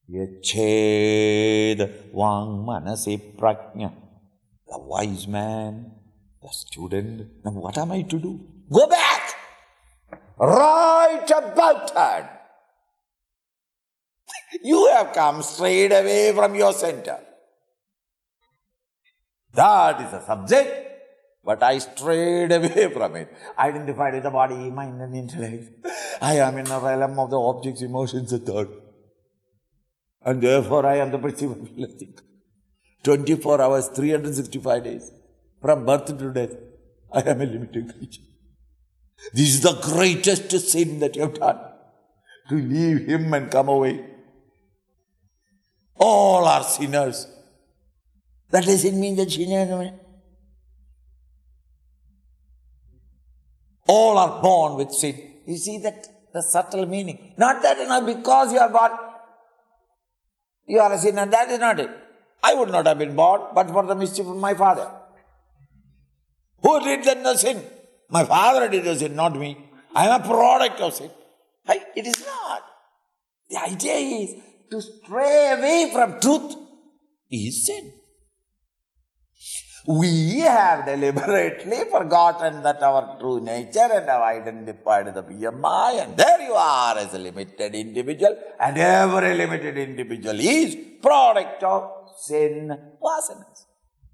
Yached Vang Manasi Prajna. The wise man, the student. Now what am I to do? Go back! Right about turn. You have come straight away from your center. That is the subject. But I strayed away from it. Identified with the body, mind and intellect. I am in the realm of the objects, emotions and thought. And therefore I am the perceiver. 24 hours, 365 days. From birth to death, I am a limited creature. This is the greatest sin that you have done. To leave him and come away. All are sinners. That doesn't mean that sinners. All are born with sin. You see that? The subtle meaning. Not that, because you are born, you are a sinner. That is not it. I would not have been born, but for the mischief of my father. Who did then the sin? My father did the sin, not me. I am a product of sin. It is not. The idea is to stray away from truth is sin. We have deliberately forgotten that our true nature and have identified the BMI, and there you are as a limited individual, and every limited individual is product of sin vasanas.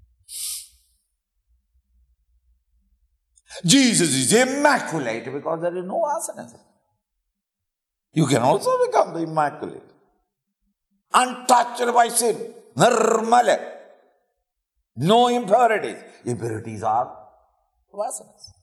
Jesus is immaculate because there is no vasanas. You can also become the immaculate, untouched by sin, nirmala. No impurities. Impurities are vasanas.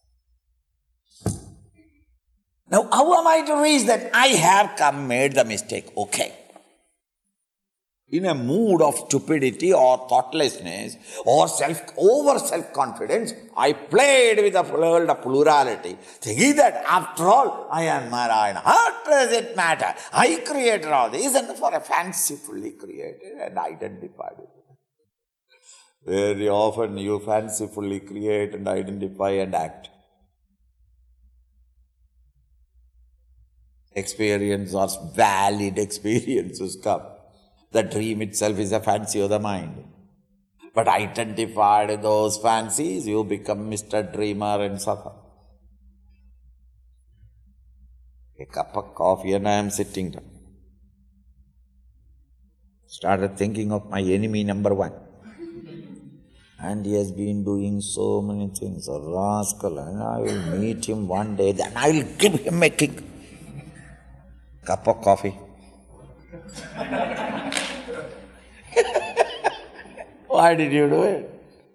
Now, how am I to reach that? I have made the mistake. Okay. In a mood of stupidity or thoughtlessness or over self-confidence, I played with the world of plurality, thinking that after all, I am Narayana. How does it matter? I created all this and for a fancifully created and identified it. Very often you fancifully create and identify and act. Experience or valid experiences come. The dream itself is a fancy of the mind. But identified in those fancies, you become Mr. Dreamer and suffer. A cup of coffee and I am sitting down. Started thinking of my enemy number one. And he has been doing so many things, a rascal, and I will meet him one day, then I will give him a kick. Cup of coffee. Why did you do it?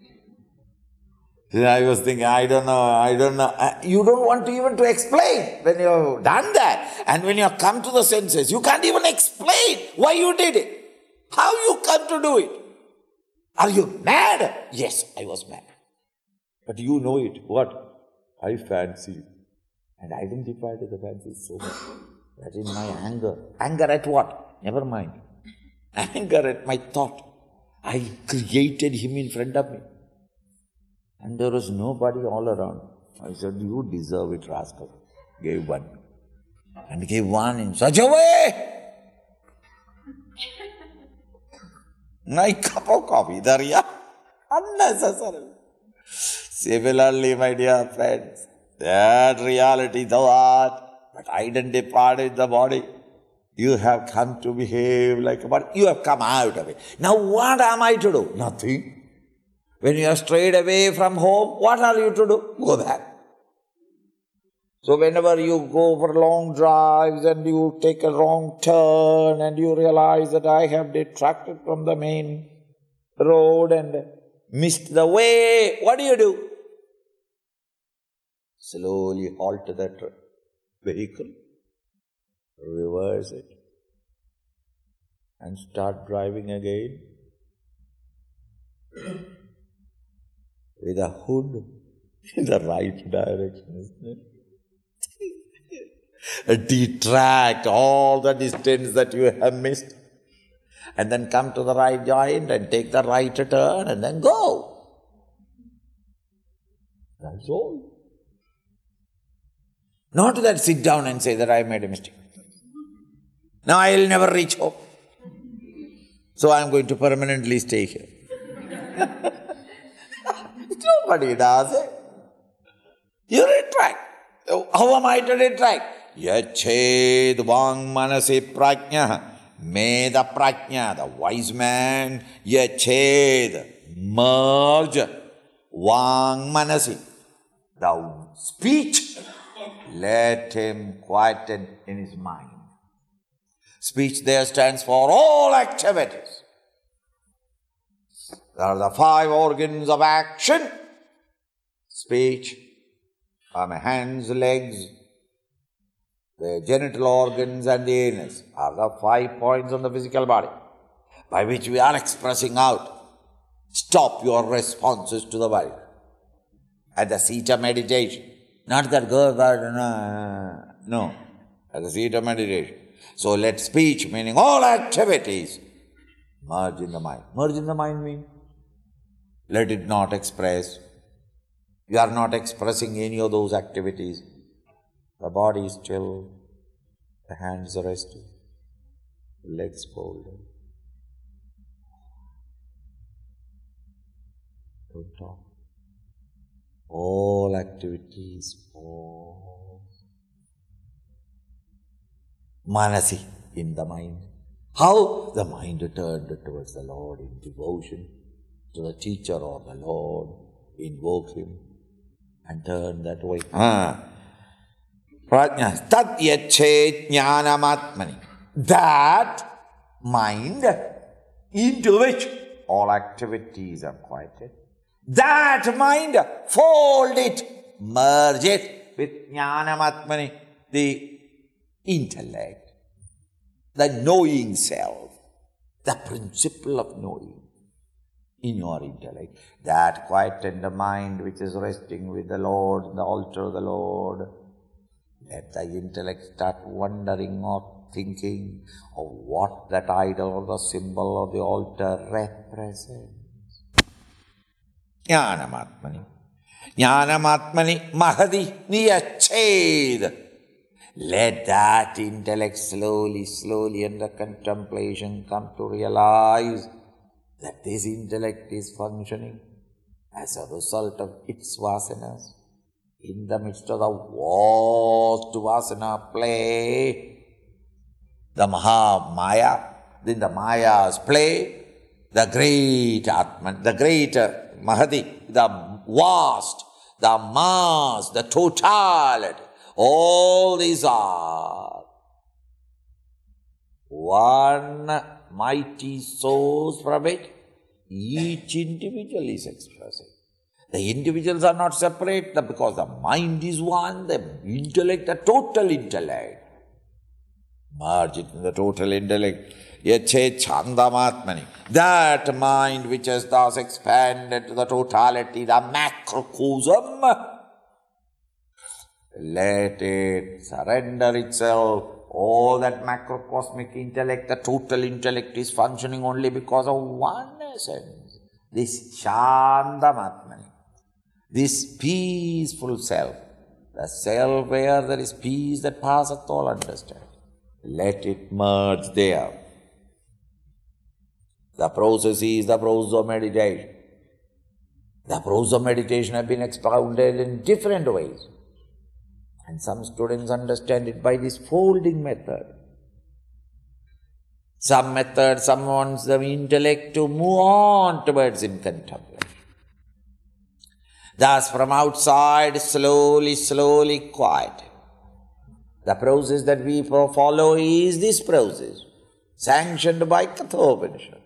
I was thinking, I don't know. You don't want to even to explain when you have done that. And when you have come to the senses, you can't even explain why you did it. How you come to do it. Are you mad? Yes, I was mad. But you know it. What? I fancied. And identified the fancy so much. That in my anger. Anger at what? Never mind. Anger at my thought. I created him in front of me. And there was nobody all around. I said, you deserve it, rascal. Gave one. And gave one in such a way. My cup of coffee, unnecessary. Similarly, my dear friends, that reality thou art, but identified with the body. You have come to behave like a body. You have come out of it. Now what am I to do? Nothing. When you are strayed away from home, what are you to do? Go back. So whenever you go for long drives and you take a wrong turn and you realize that I have detracted from the main road and missed the way, what do? Slowly halt that vehicle, reverse it, and start driving again with a hood in the right direction, isn't it? Detract all the distance that you have missed and then come to the right joint and take the right turn and then go. That's all. Not that sit down and say that I made a mistake. Now I will never reach home. so I'm going to permanently stay here. Nobody does it. You retract. How am I to retract? Yached vang manasi prajna, meda prajna, the wise man, yached, merge, vang manasi, the speech, let him quieten in his mind. Speech there stands for all activities. There are the 5 organs of action. Speech, hands, legs, the genital organs and the anus are the 5 points on the physical body by which we are expressing out. Stop your responses to the body at the seat of meditation. Not that girl, no, at the seat of meditation. So let speech, meaning all activities, merge in the mind. Merge in the mind means let it not express. You are not expressing any of those activities. The body is still, the hands are resting, the legs folded. Don't talk. All activities pause. Manasi, in the mind. How? The mind turned towards the Lord in devotion to the teacher or the Lord. Invoke him and turn that way. Prajna. Tat yachet jnanamatmani. That mind into which all activities are quieted. That mind, fold it, merge it with jnanamatmani, the intellect, the knowing self, the principle of knowing in your intellect. That quieten the mind which is resting with the Lord, the altar of the Lord. Let the intellect start wondering or thinking of what that idol or the symbol of the altar represents. Jnanamatmani. Jnanamatmani mahadi niyached. Let that intellect slowly under contemplation come to realize that this intellect is functioning as a result of its vasanas. In the midst of the vast vasana play, the Mahamaya, in the Maya's play, the great Atman, the great Mahadi, the vast, the mass, the totality, all these are one mighty source from it. Each individual is expressing. The individuals are not separate because the mind is one, the intellect, the total intellect. Merge it in the total intellect. Yache chandamatmani. That mind which has thus expanded to the totality, the macrocosm, let it surrender itself. All that macrocosmic intellect, the total intellect is functioning only because of one essence. This Chandamatmani, this peaceful self, the self where there is peace that passeth all understanding. Let it merge there. The process is the process of meditation. The process of meditation has been expounded in different ways. And some students understand it by this folding method. Some wants the intellect to move on towards in contemplation. Thus from outside, slowly quiet. The process that we follow is this process, sanctioned by Kathopanishad.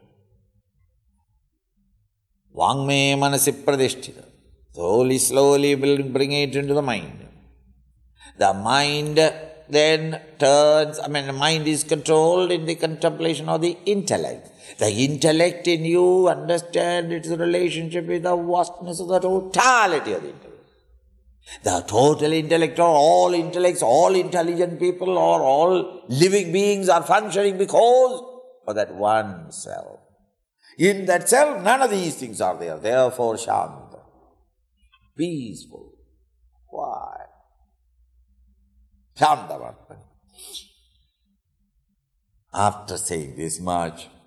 Vangme manasi pradishtita. Slowly bring it into the mind. The mind then turns, the mind is controlled in the contemplation of the intellect. The intellect in you understand its relationship with the vastness of the totality of the intellect. The total intellect or all intellects, all intelligent people or all living beings are functioning because of that one self. In that self, none of these things are there. Therefore, Shanta, peaceful, quiet. Shanta. After saying this much,